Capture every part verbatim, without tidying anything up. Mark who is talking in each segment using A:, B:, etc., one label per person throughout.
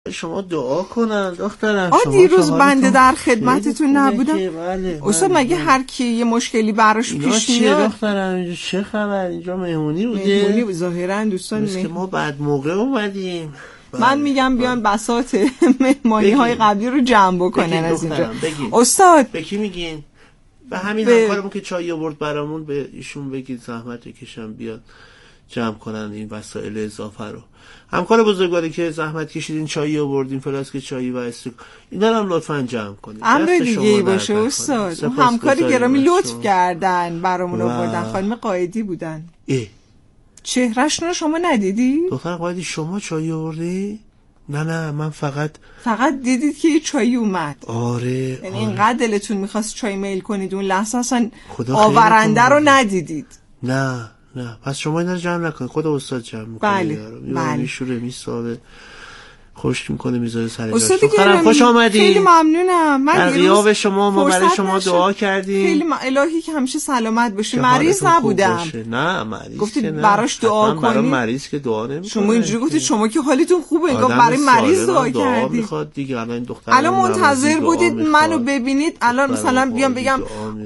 A: شما دعا کنن دخترم.
B: آ دیروز بنده در خدمتتون نبودم.
A: بله
B: استاد مگه هر کی یه مشکلی براش پیش
A: میاد دخترم اینجا چه خبر؟ اینجا مهمونی بوده.
B: مهمونی ظاهرا دوستان
A: که ما بعد موقع اومدیم.
B: من میگم بیان بساط مهمانی های قبلی رو جمع بکنن از اینجا. استاد
A: به کی میگین؟ به همین به... همکارمون که چای آورد برامون به ایشون بگید زحمت بکشن بیاد جمع کنن این وسایل اضافه رو. همکار بزرگواری که زحمت کشیدین چای آوردین فلاسک چای و استیک اینا رو هم لطفاً جمع کنید.
B: امر دیگه ای باشه استاد. اون همکاری گرامی لطف کردن برامون آوردن. خانم قائدی بودن.
A: ای
B: چهرهشون رو شما ندیدی؟
A: دختر قائدی شما چای آوردی؟ نه نه من فقط
B: فقط دیدید که یه چای اومد.
A: آره
B: یعنی
A: آره.
B: اینقدر دلتون میخواست چای میل کنید اون لحظه اصلا آورنده رو ندیدید.
A: نه نه پس شما اینا رو جمع نکنید، خود استاد جمع میکنه.
B: بله بله
A: میشوره میسابه خوش میکنه میذاره سر جاش.
B: دخترم
A: خوش آمدید.
B: خیلی ممنونم. من
A: در غیاب شما ما برای شما دعا کردیم.
B: خیلی م... الهی که همیشه سلامت باشی. مریض نبودم.
A: نه مریض
B: گفتید براش دعا کنید.
A: برای مریض که دعا نمیکنه.
B: شما اینجوری گفتید شما که حالتون خوبه انگار برای مریض دعا کردید.
A: میخواد دیگه الان دختر
B: الان منتظر بودید منو ببینید الان مثلا بیام بگم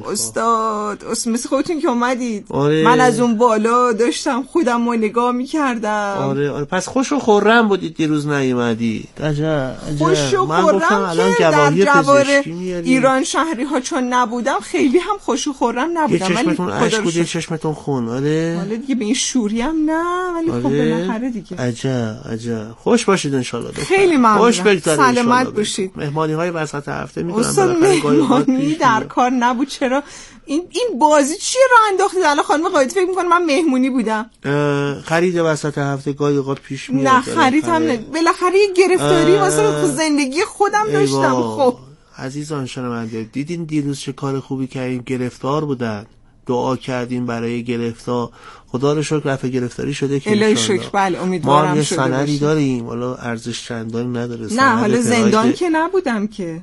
B: استاد اسم خودتون که اومدید من از اون بالا داشتم خودم رو نگاه میکردم.
A: آره آره پس خوش و خرم بودید دیروز نیومدید. عجب
B: خوش و خرم که در جوار ایران شهری ها چون نبودم خیلی هم خوش و خرم نبودم.
A: ولی چشمتون اشک بود یه چشمتون خون. آره
B: حالا دیگه به این شوری هم نه ولی خب بالاخره دیگه.
A: عجب عجب خوش باشید ان شاء الله.
B: خیلی ممنونم. سلامت باشید.
A: مهمانی های وسط هفته میتونن
B: بالاخره مهمانی در کار نبود. چرا این این بازی چیه رو انداختید؟ الان خانم قائدی فکر می‌کنه من مهمونی بودم.
A: خرید وسط هفته گاهی اوقات پیش میاد.
B: نه خرید هم نه. بالاخره یه گرفتاری واسه زندگی خودم داشتم. خب
A: عزیزان شنونده دیدین دیروز چه کار خوبی کردیم. گرفتار بودن دعا کردیم برای گرفتار. خدا رو شکر رفع گرفتاری شده که
B: الهی شکر. بله امیدوارم
A: ما یه
B: شده
A: سندی
B: باشه.
A: داریم حالا ارزش چندانی نداره.
B: نه حالا زندان که نبودم که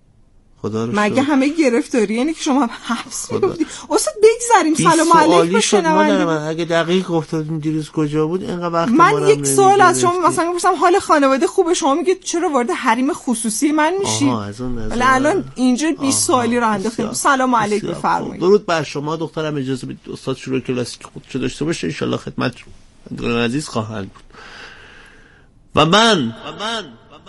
A: خدا رو
B: مگه همه گرفتاری یعنی که شما حبس می‌بودید. استاد بگذاریم سلام علیک بشنوید.
A: من اگه دقیق گفتم دیروز کجا بود اینقدر وقت
B: من یک سوال از شما مثلا می‌پرسم حال خانواده خوبه شما میگید چرا وارد حریم خصوصی من میشید؟ ولی الان اینجا بیست سوالی رو انداختیم. سلام علیک بفرمایید.
A: درود بر شما دخترم. اجازه بدید استاد شروع کلاسیک خودشو داشته باشه ان شاء الله خدمتتون عزیز خواهند بود. و من و من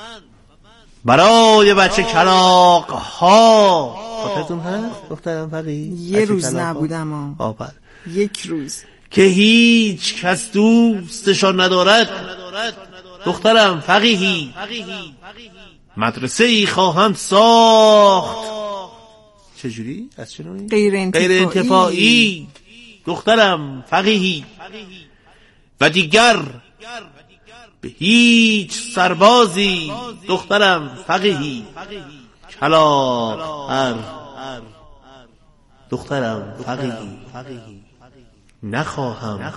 A: برای بچه کلاغ ها خاطرتون هست دخترم فقیه؟
B: یه روز نبودم
A: آه
B: یک روز
A: که هیچ کس دوستشان ندارد دخترم فقیهی مدرسه ای خواهند ساخت. چجوری؟ از چه نوعی؟
B: غیر انتفاعی.
A: غیر انتفاعی دخترم فقیهی و دیگر به هیچ سربازی دخترم فقیهی کلاغ هر دخترم فقیهی نخواهم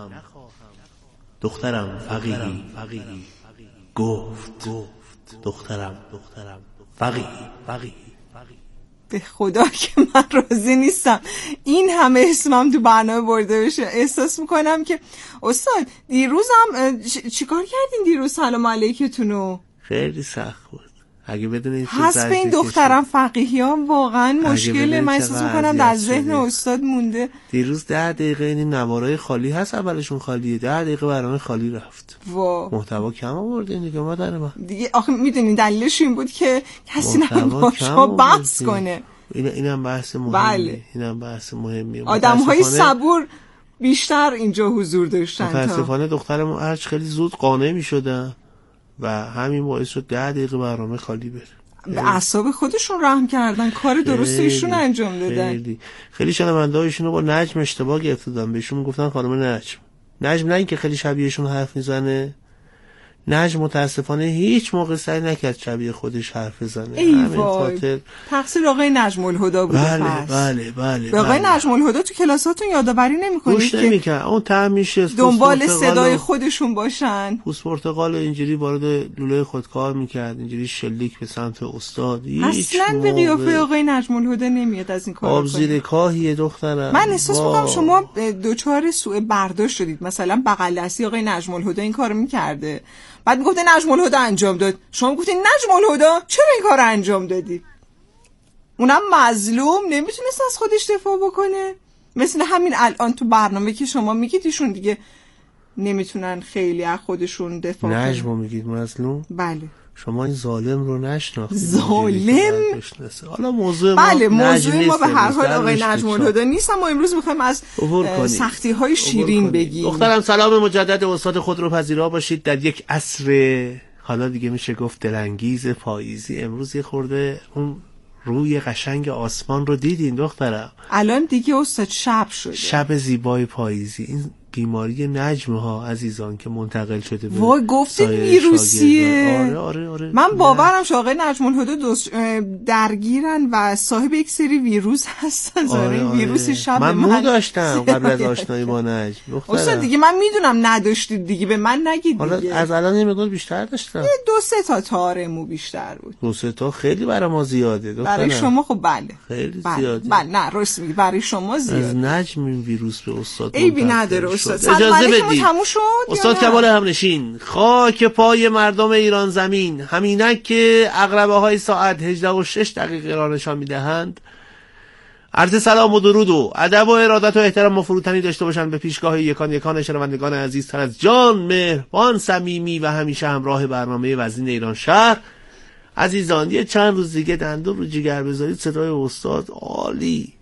A: دخترم فقیهی گفت دخترم فقیهی.
B: به خدا که من راضی نیستم این همه اسمم تو برنامه برده بشه. احساس میکنم که استاد دیروزم چیکار کردین دیروز سلام علیکتونو؟
A: خیلی سخت بود. اگه بدونید
B: حسب این دخترم فقیهیان واقعا مشکله. من احساس میکنم در ذهن استاد مونده.
A: دیروز ده دقیقه این نوارای خالی هست اولشون خالیه ده دقیقه برنامه خالی رفت.
B: وا
A: محتوا کم آوردین دیگه مادر من
B: دیگه. آخه میدونین دلیلش این بود که کسی نبود باشا بحث کنه.
A: این اینم بحث مهمه.
B: بله.
A: اینم بحث مهمیه.
B: آدم‌های صبور بیشتر اینجا حضور داشتن.
A: متاسفانه دخترمون هرچ خیلی زود قانع می‌شدن و همین باعث شد ده دقیقه برنامه خالی بره.
B: به اعصاب خودشون رحم کردن. کار درست ایشون انجام دادن.
A: خیلی خیلی شنونده‌ها ایشونو با نجم اشتباه گرفتن. بهشون میگفتن خانم نجم. نجم نه اینکه خیلی شبیهشون حرف میزنه. نجم متاسفانه هیچ موقع سعی نکرد شبیه خودش حرف بزنه.
B: همین خاطر تقصیر آقای نجم الهدی بود.
A: بله بله بله.
B: به آقای نجم الهدی تو کلاساتون یادآوری نمی‌کنید
A: که نمی‌کنه اون طعم میشه
B: دنبال صدای خودشون باشن.
A: پوست پرتقال اینجوری وارد لوله خودکار می‌کرد اینجوری شلیک به سمت استاد.
B: اصلا به قیافه آقای نجم الهدی نمیاد از این کارا.
A: آب زیر کاهیه دخترم.
B: من احساس می‌کنم شما دوچار سوء برداشت شدید. مثلا بغل دستی آقای نجم الهدی این کارو می‌کرده بعد میگفته نجم الهدی انجام داد. شما گفتین نجم الهدی چرا این کار انجام دادی؟ اونم مظلوم نمیتونست از خودش دفاع بکنه. مثل همین الان تو برنامه که شما میگید ایشون دیگه نمیتونن خیلی از خودشون دفاع کنن.
A: نجمو میگید مظلوم؟
B: بله.
A: شما این ظالم رو نشناختید.
B: ظالم؟
A: حالا موضوع ما
B: بله موضوع ما به هر حال آقای نجم الهدی نیست، ما امروز میخوایم از سختی های شیرین بگیم.
A: دخترم سلام مجدد استاد خود رو پذیرا باشید در یک عصر حالا دیگه میشه گفت دلانگیز پاییزی. امروز یه خورده اون روی قشنگ آسمان رو دیدین دخترم؟
B: الان دیگه استاد شب شده،
A: شب زیبای پاییزی. این بیماری نجم ها عزیزان که منتقل شده به
B: وای گفتید ویروسیه.
A: آره آره آره.
B: من باورم شد آقای نجم الهدی درگیرن و صاحب یک سری ویروس هستن.
A: آره
B: آره ویروس شب
A: من مو داشتم قبل از آشنایی با نجم.
B: استاد دیگه من میدونم نداشتید دیگه، به من نگید
A: حالا
B: دیگه.
A: از الان یه مقدار بیشتر داشتم.
B: دو سه تا تار مو بیشتر بود.
A: دو سه تا خیلی برای ما زیاده دخترم.
B: برای شما خب بله
A: خیلی
B: بله.
A: زیاده.
B: بله نه راست میگی برای شما زیاده.
A: از نجم این ویروس به استاد
B: عیبی نداره استاد.
A: اجازه بدید
B: تموم شد
A: استاد کمال همنشین. خاک پای مردم ایران زمین همینک که عقربه های ساعت هجده و شش دقیقه را نشان میدهند. عرض سلام و درود و ادب و ارادت و احترام و فروتنی داشته باشند به پیشگاه یکان یکان شنوندگان عزیزتر از جان، مهربان، صمیمی و همیشه همراه برنامه وزین ایران شهر. عزیزان یه چند روز دیگه دندون رو جگر بذارید صدای استاد عالی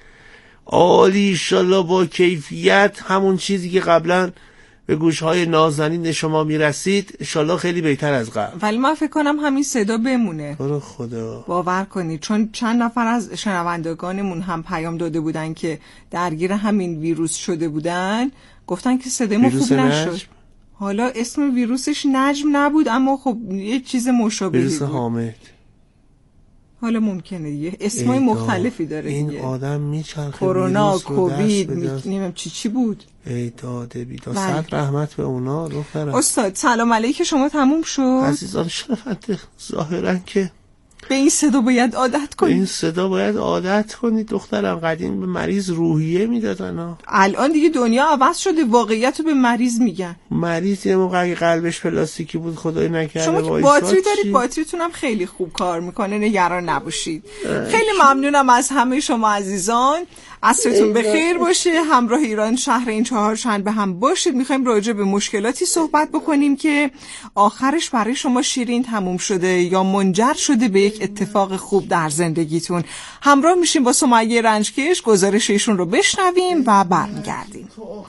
A: عالی انشالله با کیفیت، همون چیزی که قبلا به گوشهای نازنین شما میرسید انشالله خیلی بهتر از قبل.
B: ولی من فکر کنم همین صدا بمونه.
A: برو خدا
B: باور کنید چون چند نفر از شنوندگانمون هم پیام داده بودن که درگیر همین ویروس شده بودن، گفتن که صدامون خوب نشد. نجم. حالا اسم ویروسش نجم نبود اما خب یه چیز مشابهی بود.
A: ویروس حامد.
B: حالا ممکنه دیگه اسمای مختلفی داره
A: این
B: دیگه.
A: آدم میچرخه
B: کرونا، کووید، نمیدونم چی چی بود.
A: ای داده بیدا صد رحمت به اونا. دخترم
B: استاد سلام علیک شما تموم شد.
A: عزیزان شنونده ظاهرا که
B: به این صدا باید عادت کنید.
A: به این صدا باید عادت کنید دخترم. قدیم به مریض روحیه میدادن ها.
B: الان دیگه دنیا عوض شده، واقعیت رو به مریض میگن.
A: مریض یه موقع اگه قلبش پلاستیکی بود خدای نکرده
B: شما که باتری دارید، باتریتون هم خیلی خوب کار میکنه، نگران نباشید. خیلی ممنونم از همه شما عزیزان. عصرتون بخیر باشه. همراه ایران شهر این چهار شنبه هم باشید. میخوایم راجع به مشکلاتی صحبت بکنیم که آخرش برای شما شیرین تموم شده یا منجر شده به یک اتفاق خوب در زندگیتون. همراه میشیم با سمیه رنجکش، گزارششون رو بشنویم و برمیگردیم.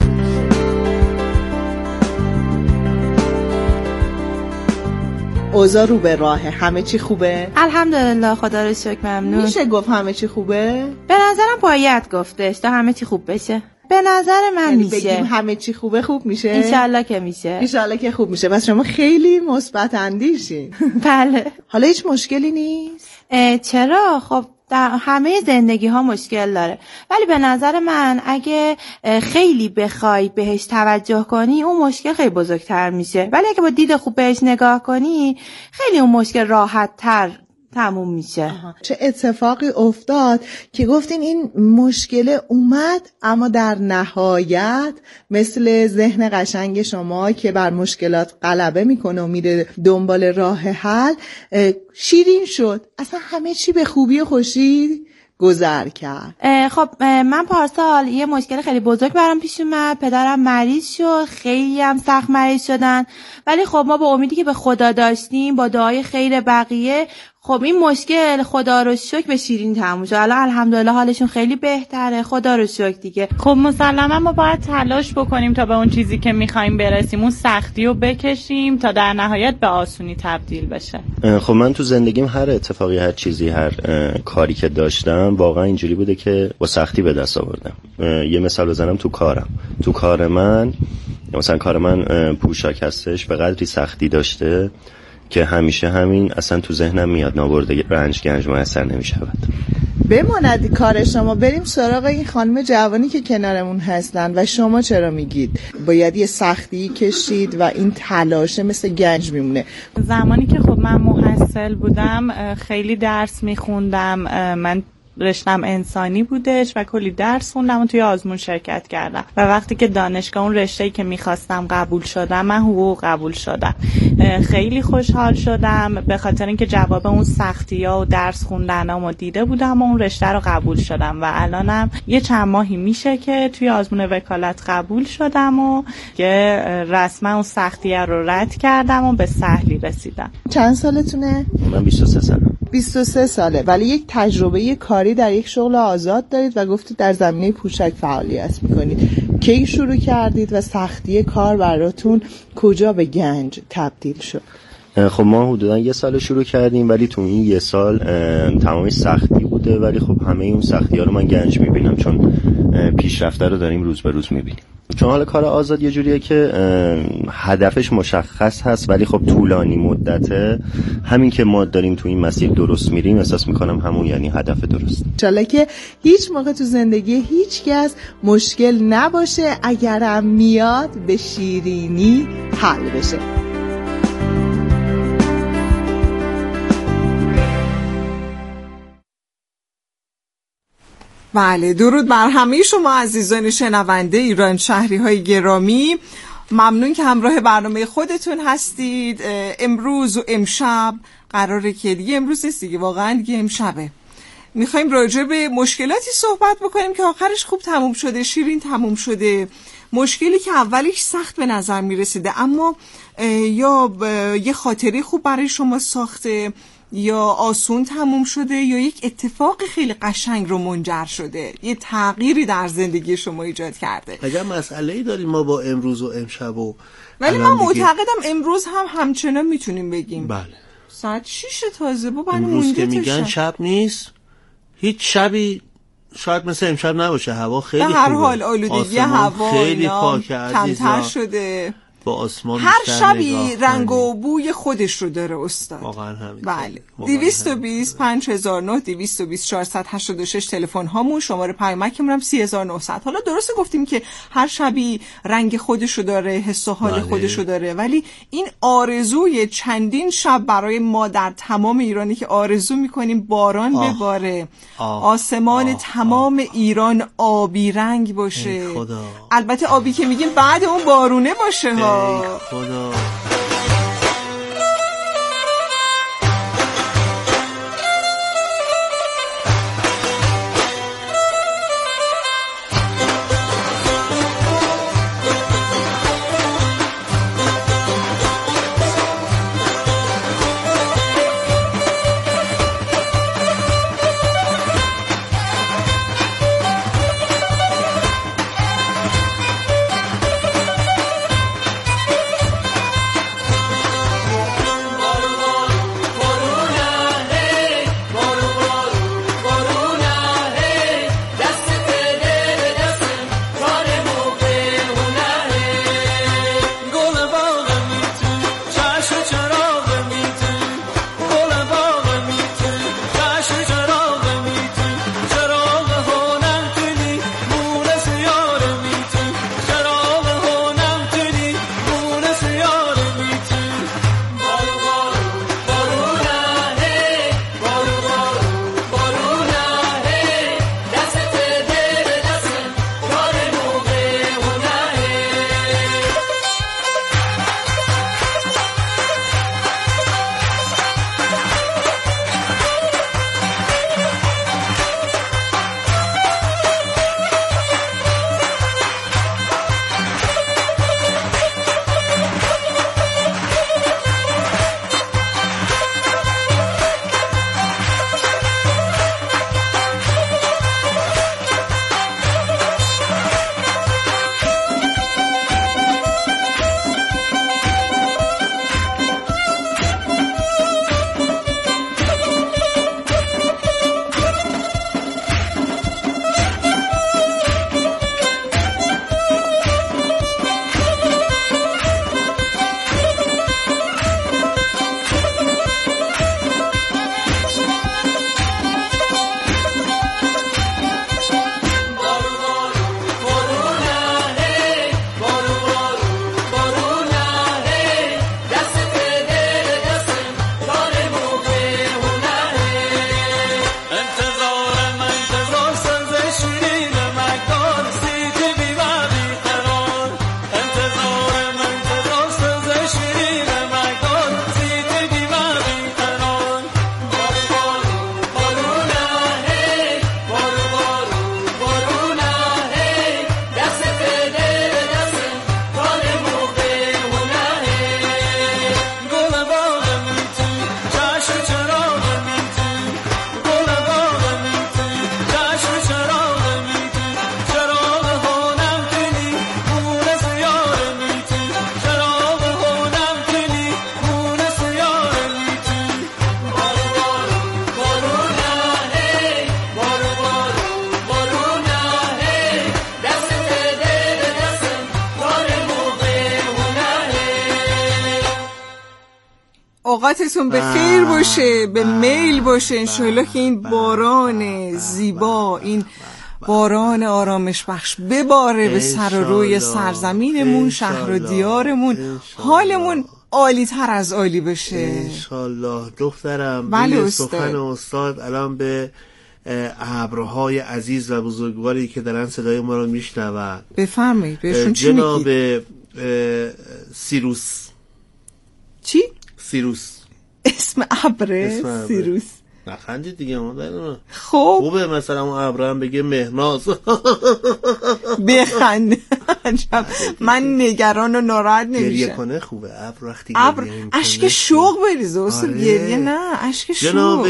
C: اوضاع رو به راه، همه چی خوبه؟
D: الحمدلله خدا رو شکر ممنون.
C: میشه گفت همه چی خوبه؟
D: به نظرم باید گفتش تا همه چی خوب بشه. به نظر من
C: یعنی
D: میشه.
C: بگیم همه چی خوبه خوب میشه؟
D: انشالله که میشه.
C: انشالله که خوب میشه. بس شما خیلی مثبت اندیشین.
D: بله.
C: حالا هیچ مشکلی نیست؟
D: چرا؟ خب در همه زندگی ها مشکل داره، ولی به نظر من اگه خیلی بخوای بهش توجه کنی اون مشکل خیلی بزرگتر میشه، ولی اگه با دید خوب بهش نگاه کنی خیلی اون مشکل راحت تر تموم میشه.
C: آها. چه اتفاقی افتاد که گفتین این مشکل اومد اما در نهایت مثل ذهن قشنگ شما که بر مشکلات غلبه میکنه و میره دنبال راه حل شیرین شد، اصلا همه چی به خوبی و خوشی گذر کرد.
D: خب من پارسال یه مشکل خیلی بزرگ برام پیش اومد، پدرم مریض شد، خیلی هم سخت مریض شدن، ولی خب ما با امیدی که به خدا داشتیم با دعای خیر بقیه خب این مشکل خدا رو شکر به شیرین تموم شد. الان الحمدلله حالشون خیلی بهتره، خدا رو شکر دیگه.
E: خب مسلما ما باید تلاش بکنیم تا به اون چیزی که میخوایم برسیم، اون سختی رو بکشیم تا در نهایت به آسونی تبدیل بشه.
F: خب من تو زندگیم هر اتفاقی، هر چیزی، هر کاری که داشتم واقعا اینجوری بوده که با سختی به دست آوردم. یه مثال بزنم، تو کارم تو کار من مثلا کار من پوشاک هستش، به قدری سختی داشته که همیشه همین اصلا تو ذهنم میاد نابرده رنج گنج میسر نمیشود.
C: بماند کار شما. بریم سراغ این خانم جوانی که کنارمون هستن و شما چرا میگید باید یه سختی کشید و این تلاشه مثل گنج میمونه؟
E: زمانی که خب من محصل بودم خیلی درس میخوندم، من رشتم انسانی بودش و کلی درس خوندم و توی آزمون شرکت کردم و وقتی که دانشگاه اون رشته‌ای که میخواستم قبول شدم، من حقوق قبول شدم. خیلی خوشحال شدم به خاطر اینکه جواب اون سختی‌ها و درس خوندنامو دیده بودم و اون رشته رو قبول شدم و الانم یه چند ماهی میشه که توی آزمون وکالت قبول شدم و که رسما اون سختی‌ها رو رد کردم و به سهلی رسیدم.
C: چند سالتونه؟
F: من بیست و سه سالم.
C: بیست و سه ساله، ولی یک تجربه کاری در یک شغل آزاد دارید و گفتید در زمینه پوشک فعالیت میکنید. کی شروع کردید و سختی کار براتون کجا به گنج تبدیل شد؟
F: خب ما حدودا یه سال شروع کردیم، ولی تو این یه سال تمامی سختی بوده، ولی خب همه اون سختی ها رو من گنج میبینم چون پیشرفته رو داریم روز به روز میبینیم. چون حالا کار آزاد یه جوریه که هدفش مشخص هست ولی خب طولانی مدته. همین که ما داریم تو این مسیر درست میریم احساس میکنم همون یعنی هدف درست.
C: انشالله که هیچ موقع تو زندگی هیچ کس مشکل نباشه، اگرم میاد به شیرینی حل بشه.
B: بله، درود بر همه شما عزیزان شنونده ایران شهری های گرامی. ممنون که همراه برنامه خودتون هستید. امروز و امشب قراره که دیگه امروز نیست دیگه، واقعا دیگه امشبه. میخوایم راجع به مشکلاتی صحبت بکنیم که آخرش خوب تموم شده، شیرین تموم شده. مشکلی که اولش سخت به نظر میرسیده اما یا یه خاطره خوب برای شما ساخته، یا آسون تموم شده، یا یک اتفاق خیلی قشنگ رو منجر شده، یه تغییری در زندگی شما ایجاد کرده.
A: اگر مسئله‌ای داریم ما با امروز و امشب و
B: ولی من معتقدم امروز هم همچنان میتونیم بگیم.
A: بله.
B: ساعت شیش تازه بابا
A: امروز که میگن شب نیست، هیچ شبی شاید مثل امشب نباشه. هوا خیلی خوبه.
B: به هر حال آلودگی هوا
A: خیلی پاکه،
B: کمتر شده.
A: با آسمان
B: هر شبی رنگ و بوی خودش رو داره استاد.
A: واقعا همین.
B: بله. دویست و بیست پنج هزار و نه، دویست و بیست چهارصد و هشتاد و شش تلفن هامون، شماره پیامکمون هم سی هزار و نهصد. حالا درسته گفتیم که هر شبی رنگ خودش رو داره، حس و حال بله. خودش رو داره، ولی این آرزوی چندین شب برای ما در تمام ایرانی که آرزو میکنیم باران بباره، آسمان آه. تمام آه. ایران آبی رنگ باشه. البته آبی که میگیم بعد اون بارونه باشه ها.
A: خدا.
B: اوقاتتون به خیر باشه، به میل باشه انشالله که این باران زیبا، این باران آرامش بخش بباره به سر و روی سرزمینمون، شهر و دیارمون، حالمون عالی تر از عالی بشه
A: انشالله. دخترم
B: بله
A: سخن استاد الان به ابرهای عزیز و بزرگواری که دارن صدای ما رو میشنون
B: بفرمایید، بهشون چی
A: جناب
B: میگید؟
A: سیروس.
B: چی؟
A: سیروس
B: اسم ابره سیروس.
A: نخندید دیگه مادر.
B: خب
A: خوبه مثلا اون ابره هم بگه مهناز
B: بخند. من نگران و ناراحت نمیشم.
A: گریه کنه خوبه ابر وقتی
B: ابر اشک شوق بریزه اصلا.
A: آره.
B: گریه نه، اشک شوق.
A: جناب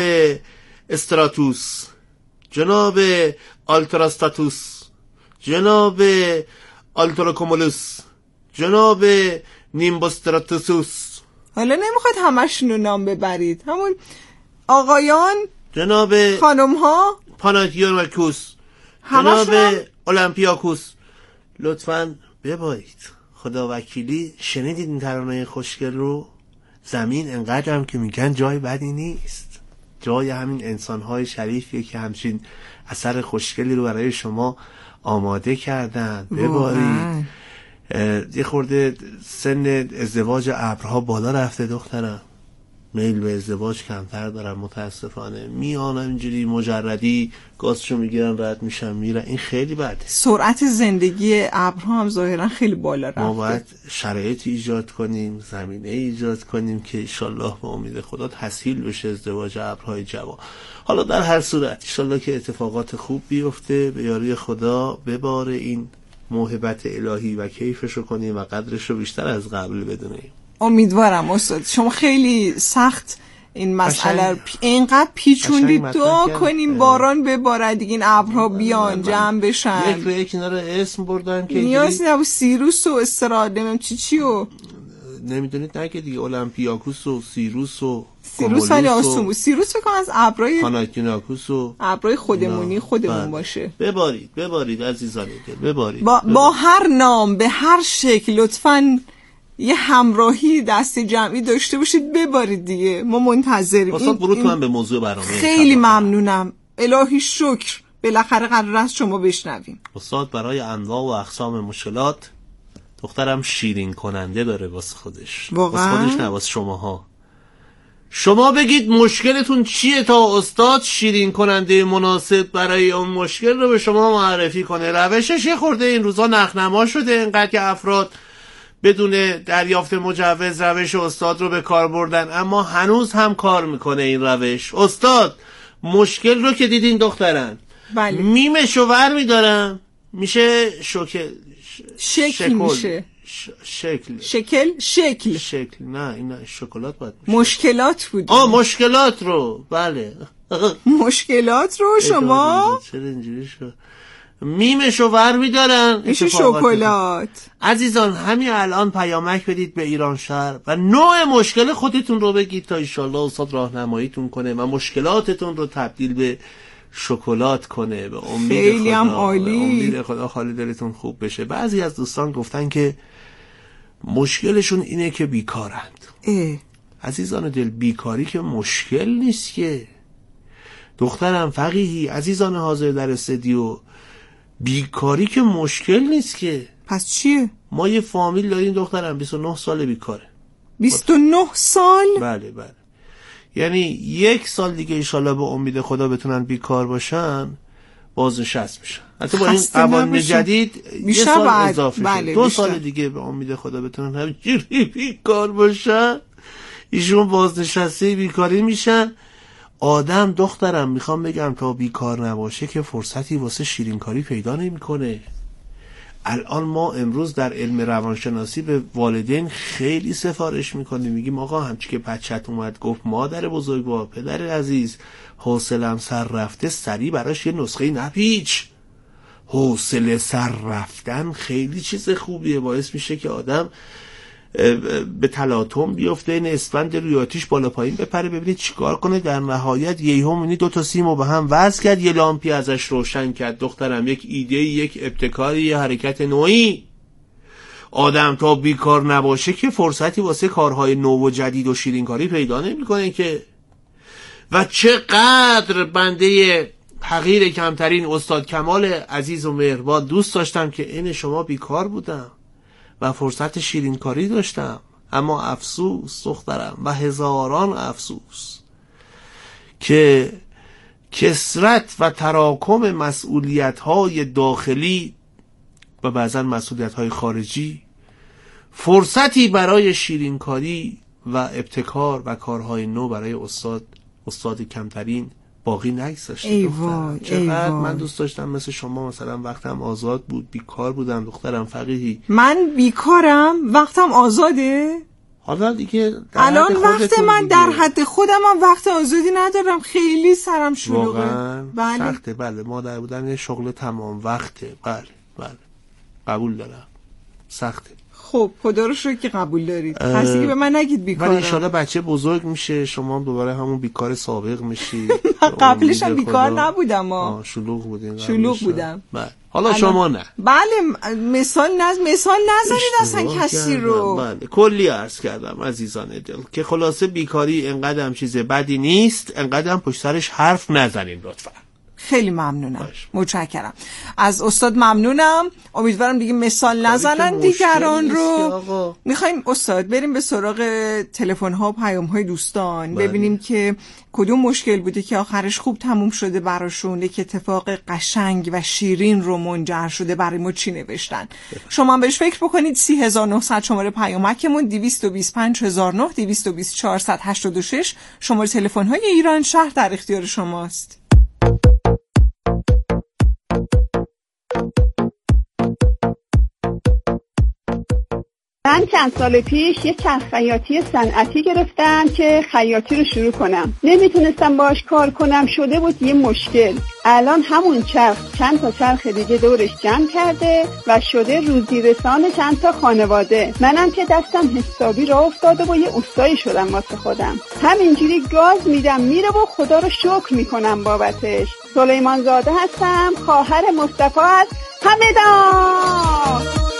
A: استراتوس، جناب آلتراستاتوس، جناب آلتراکومولوس، جناب نیمبوستراتوسوس.
B: حالا نمیخواد همشون رو نام ببرید، همون آقایان،
A: جناب
B: خانم ها،
A: پاناگیورماکوس، جناب اولمپیاکوس. لطفاً ببایید. خدا وکیلی شنیدید این ترانه خوشگل رو؟ زمین انقدر هم که میگن جای بدی نیست، جای همین انسان‌های شریفیه که همچین اثر خوشگلی رو برای شما آماده کردن. ببارید. یه خورده سن ازدواج ابرها بالا رفته دخترم، میل به ازدواج کمتر دارم متاسفانه. میان اینجوری مجردی گازشو میگیرن رد میشن میرن، این خیلی بده.
B: سرعت زندگی ابرها هم ظاهرا خیلی بالا رفته.
A: ما باید شرایط ایجاد کنیم، زمینه ایجاد کنیم که انشالله به امید خدا تسهیل بشه ازدواج ابرهای جوان. حالا در هر صورت انشالله که اتفاقات خوب بیفته، به یاری خدا بباره این موهبت الهی و کیفشو کنیم و قدرشو بیشتر از قبل بدونیم.
B: امیدوارم استاد. شما خیلی سخت این مسئله رو اینقدر پیچوندید. دعا کنیم باران ببارد دیگه، این ابرها بیان جمع بشن.
A: یک به یک اینا رو اسم بردن که
B: نیاز نبود سیروس و استراد نمیم چی چی و
A: نمیدونید نگه دیگه اولمپیاکوس و سیروس و
B: سیروس ولی آسون بود. سیروس فکر از ابرای
A: پاناگیورماکوس و
B: ابرای خودمونی خودمون بله. باشه.
A: ببارید ببارید عزیزان دل ببارید.
B: با,
A: ببارید.
B: با هر نام به هر شکل لطفاً یه همراهی دست جمعی داشته باشید. ببارید دیگه، ما منتظریم.
A: استاد برو تو من به موضوع برنامه.
B: خیلی ممنونم. الهی شکر بالاخره قرار است شما بشنویم.
A: استاد برای انواع و اقسام مشکلات دخترم شیرین کننده داره واسه خودش.
B: واقعا
A: واسه خودش نه واسه شماها. شما بگید مشکلتون چیه تا استاد شیرین کننده مناسب برای اون مشکل رو به شما معرفی کنه. روشش یه خورده این روزا نخنما شده، اینقدر که افراد بدون دریافت مجوز روش استاد رو به کار بردن، اما هنوز هم کار میکنه این روش. استاد مشکل رو که دیدین دخترن،
B: بله.
A: میمشو ور میدارم میشه شکل
B: شکل
A: شکل.
B: میشه
A: ش... شکل
B: شکل شکل
A: شکل نه این شکلات باید میشه.
B: مشکلات بود.
A: آه مشکلات رو بله
B: مشکلات رو شما
A: چرا اینجوری شد؟ میمشو ور میدارن
B: میشه شکلات.
A: عزیزان همین الان پیامک بدید به ایران شهر و نوع مشکل خودتون رو بگید تا انشالله استاد راهنماییتون کنه و مشکلاتتون رو تبدیل به شکلات کنه. به امید
B: خیلی
A: خدا
B: هم عالی.
A: به امید خدا خالی دلتون خوب بشه. بعضی از دوستان گفتن که مشکلشون اینه که بیکارند.
B: اه.
A: عزیزان دل بیکاری که مشکل نیست که دخترم فقیهی. عزیزان حاضر در استودیو بیکاری که مشکل نیست که.
B: پس چیه؟
A: ما یه فامیل داریم دخترم بیست و نه ساله بیکاره.
B: بیست و نه سال؟
A: بله بله. یعنی یک سال دیگه انشالله به امید خدا بتونن بیکار باشن بازنشست میشن. حتی با این قوانین جدید یه سال اضافه
B: بله
A: دو
B: بیشتر.
A: سال دیگه به امید خدا بتونن همینجوری بیکار باشن، ایشون بازنشسته بیکاری میشن. آدم دخترم میخوام بگم تا بیکار نباشه که فرصتی واسه شیرینکاری پیدا نمیکنه. الان ما امروز در علم روانشناسی به والدین خیلی سفارش میکنیم، میگیم آقا همچی که بچت اومد گفت مادر بزرگوار پدر عزیز حوصله‌ام سر رفته، سریع براش یه نسخه نپیچ. حوصله سر رفتن خیلی چیز خوبیه، باعث میشه که آدم به تلاطم بیفته، این اسفند روی آتیش بالا پایین بپره، ببینید چیکار کنه. در نهایت یهو میبینی دو تا سیمو به هم وصل کرد، یه لامپی ازش روشن کرد. دخترم یک ایده، یک ابتکاری، یه حرکت نوعی. آدم تا بیکار نباشه که فرصتی واسه کارهای نو و جدید و شیرینکاری پیدا نمیکنه که. و چقدر بنده حقیر کمترین استاد کمال عزیز و مهربان دوست داشتم که این شما بیکار بودم و فرصت شیرینکاری داشتم، اما افسوس دخترم و هزاران افسوس که کثرت و تراکم مسئولیت‌های داخلی و بعضا مسئولیت‌های خارجی فرصتی برای شیرینکاری و ابتکار و کارهای نو برای استاد استاد کمترین باقی نگذاشت.
B: ای وای
A: چقدر من دوست داشتم مثل شما مثلا وقتم آزاد بود بیکار بودم دخترم فقیهی.
B: من بیکارم وقتم آزاده؟
A: حالا دیگه
B: الان وقت من دیگه. در حد خودم هم وقت آزادی ندارم، خیلی سرم شلوغه.
A: واقعا
B: بله.
A: سخته. بله مادر بودن یه شغل تمام وقته. بله بله قبول دارم، سخته.
B: خب خدا رو شکر که قبول دارید. خاصی که به من نگید بیکارم.
A: ولی ان شاءالله بچه بزرگ میشه شما دوباره همون بیکار سابق میشی.
B: من قبلش هم بیکار نبودم.
A: آه شلوغ بودین.
B: شلوغ بودم.
A: بله. حالا شما نه.
B: بله مثال نز مثال نذارید اصلا کسی رو.
A: بله کلی عرض کردم عزیزان دل که خلاصه بیکاری انقدر هم چیز بدی نیست، انقدر هم پشت سرش حرف نزنین لطفا.
B: خیلی ممنونم. متشکرم. از استاد ممنونم. امیدوارم دیگه مثال نزنن دیگران رو. میخوایم استاد بریم به سراغ تلفن ها و پیام های دوستان. بله. ببینیم که کدوم مشکل بوده که آخرش خوب تموم شده براشون، یک اتفاق قشنگ و شیرین رو منجر شده، برای ما چی نوشتن. شما هم بهش فکر بکنید. سی هزار و نهصد شماره پیامکمون، دویست و بیست و پنج هزار و نه، دویست و بیست چهارصد و هشتاد و شش شماره تلفن های ایران شهر در اختیار شماست.
G: من چند سال پیش یه چرخ خیاطی صنعتی گرفتم که خیاطی رو شروع کنم. نمیتونستم باش کار کنم، شده بود یه مشکل. الان همون چرخ چند تا چرخ دیگه دورش جمع کرده و شده روزی رسان چند تا خانواده. منم که دستم حسابی راه افتاده و یه اوستایی شدم واسه خودم. همینجوری گاز میدم میره و خدا رو شکر میکنم بابتش. سلیمان زاده هستم، خواهر مصطفی از همدان.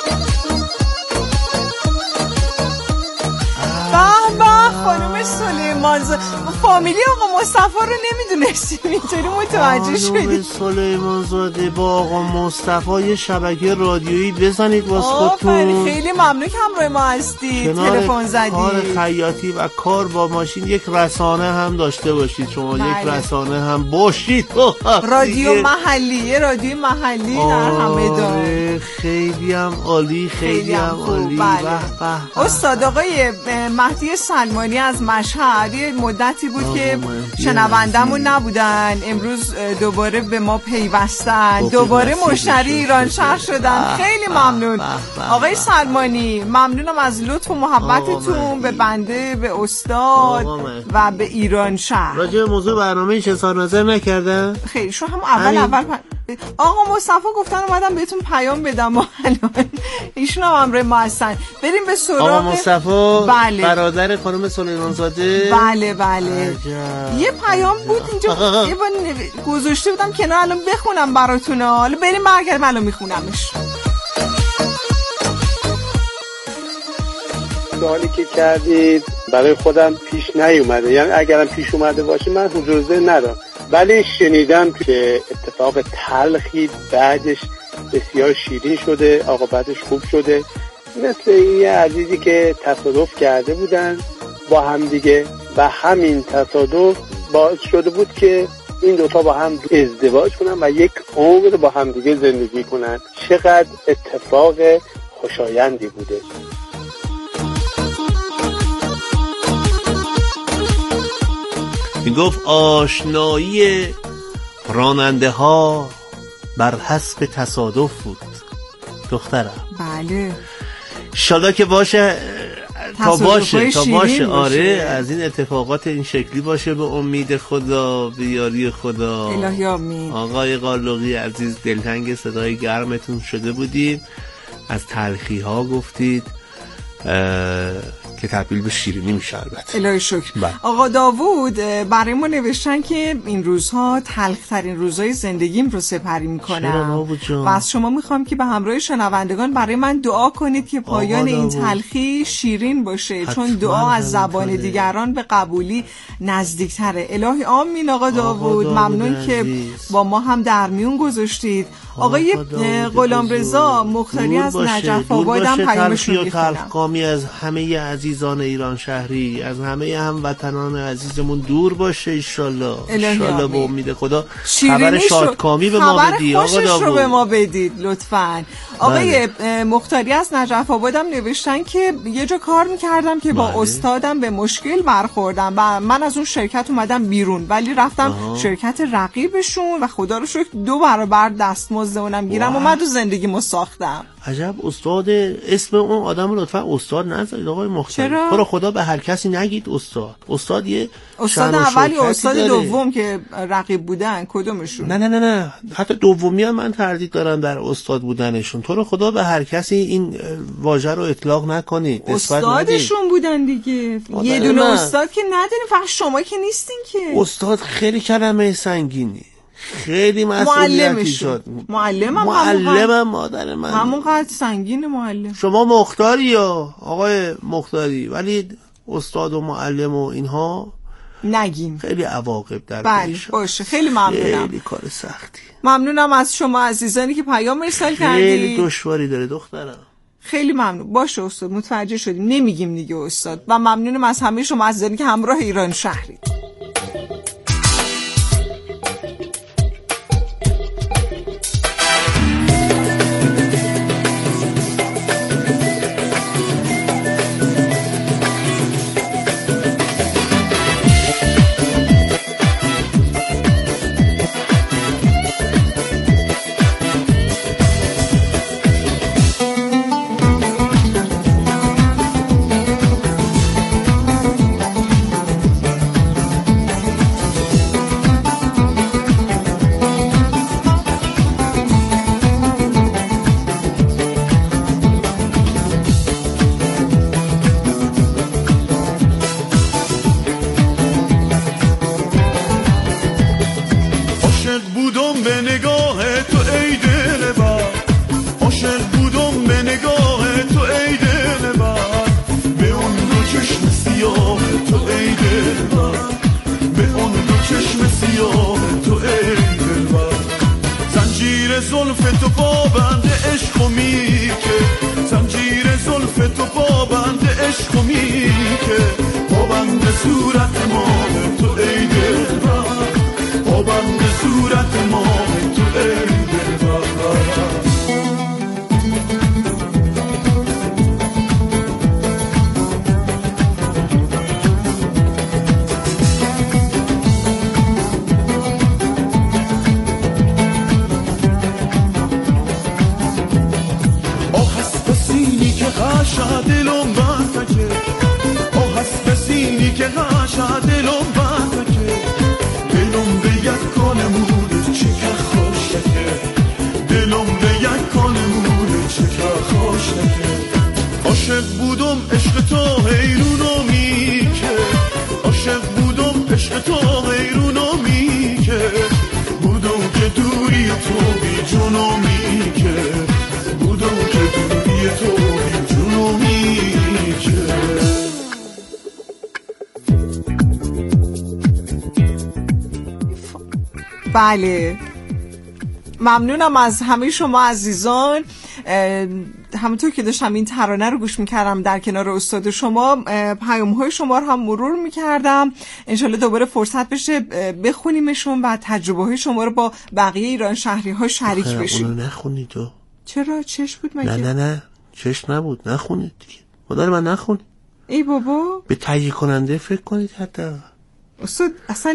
B: به به خانم سلیمان زاده، فامیلی آقا مصطفی رو نمیدونستیم، اینطوری متوجه شدیم.
A: سلیمان زاده با آقا مصطفی یه شبکه رادیویی بزنید واسه خودتون.
B: خیلی ممنون که همراه ما هستید، تلفن زدید.
A: کار خیاطی و کار با ماشین یک رسانه هم داشته باشید شما. بله. یک رسانه هم باشید.
B: رادیو محلی، رادیو محلی در همدان.
A: خیلی هم عالی، خیلی, خیلی هم عالی.
B: بله. استاد آقای مهدی سلمانی از مشهد یه مدتی بود که شنوندمون نبودن، امروز دوباره به ما پیوستن، دوباره مشتری ایران شهر شدن. خیلی ممنون آقای سلمانی، ممنونم از لطف و محبتتون به بنده، به استاد و به ایران شهر.
A: راجع به موضوع برنامه چه اظهار نظر نکردن؟
B: خیلی شو هم اول اول پ... آقا مصطفی گفتن اومدم بهتون پیام بدم و الان ایشون هم همراه ما هستن. بریم به سراغ
A: آقا مصطفی.
B: بله.
A: برادر خانم سلیمان زاده.
B: بله بله. یه پیام بود اینجا یه بار گذاشته بودم کنار، الان بخونم براتون. حالا بریم برگردم الان میخونمش.
H: سوالی که کردید برای خودم پیش نیومده، یعنی اگرم پیش اومده باشه من حضور ذهن ندارم، ولی شنیدم که اتفاق تلخی بعدش بسیار شیرین شده، عاقبتش خوب شده. مثل این عزیزی که تصادف کرده بودن با هم دیگه و همین تصادف باعث شده بود که این دوتا با هم ازدواج کنن و یک عمر با هم دیگه زندگی کنن. چقدر اتفاق خوشایندی بوده.
A: می گفت آشنایی راننده ها بر حسب تصادف بود دخترم.
B: بله
A: انشالله که باشه، تا باشه تا باشه. آره
B: باشه.
A: از این اتفاقات این شکلی باشه، به امید خدا، به یاری خدا.
B: الهی آمین.
A: آقای قالقی عزیز دلتنگ صدای گرمتون شده بودیم، از تلخی ها گفتید، که تبدیل به شیرینی میشه. البته
B: الهی شکر. آقا داوود برای ما نوشتن که این روزها تلخترین روزهای زندگیم رو سپری میکنم و از شما میخوام که به همراه شنوندگان برای من دعا کنید که پایان این تلخی شیرین باشه، چون دعا از زبان دیگران به قبولی نزدیکتره. الهی آمین. آقا داوود ممنون که با ما هم در میون گذاشتید. آقای غلامرضا مختاری از نجف آباد هم پیامشون میخونم.
A: تلخکامی از همه عزیزان ایران شهری، از همه هموطنان عزیزمون دور باشه ان شاءالله. ان شاءالله به امید خدا خبر شادکامی به ما بدید. آقا داوود رو به
B: ما بدید لطفاً. آقای مختاری از نجف آباد هم نوشتن که یه جا کار میکردم که با بله. استادم به مشکل برخوردم و من از اون شرکت اومدم بیرون، ولی رفتم آه. شرکت رقیبشون و خدا رو شکر دو برابر دستمزد اونم گیرم اومد و زندگیمو ساختم.
A: عجب استاد. اسم اون آدم رو لطفا استاد نذارید آقای مختاری. تو رو خدا به هر کسی نگید استاد. استاد یه
B: استاد اولی استاد دوم که رقیب بودن کدومشون؟
A: نه نه نه نه حتی دومی هم من تردید دارم در استاد بودنشون. تو رو خدا به هر کسی این واژه رو اطلاق نکنید.
B: استادشون بودن دیگه. یه دونه استاد که نداریم، فقط شما که نیستین که.
A: استاد خیلی کلمه سنگینی، خیلی مسئولیتی شد.
B: معلمم
A: معلمم مادر من
B: همون قدر سنگین. معلم
A: شما مختاری یا آقای مختاری، ولی استاد و معلم و اینها
B: نگیم،
A: خیلی عواقب در
B: بله باشه. خیلی ممنونم.
A: خیلی کار سختی.
B: ممنونم از شما عزیزانی که پیام ارسال کردید.
A: خیلی دشواری داره دخترم.
B: خیلی ممنون. باشه استاد متوجه شدیم، نمیگیم دیگه استاد. و ممنونم از همه شما عزیزانی که همراه ایران شهرید. بله ممنونم از همه شما عزیزان. همونطور که داشتم این ترانه رو گوش میکردم در کنار استاد شما، پیام‌های شما رو هم مرور میکردم. انشالله دوباره فرصت بشه بخونیمشون و تجربه های شما رو با بقیه ایران شهری ها شریک بشیم.
A: اونو نخونی تو.
B: چرا؟ چش بود مگه؟
A: نه نه نه چش نبود، نخونید دیگه. مادر من نخونید.
B: ای بابا
A: به تهیه کننده فکر کنید. حتی
B: استاد اصلا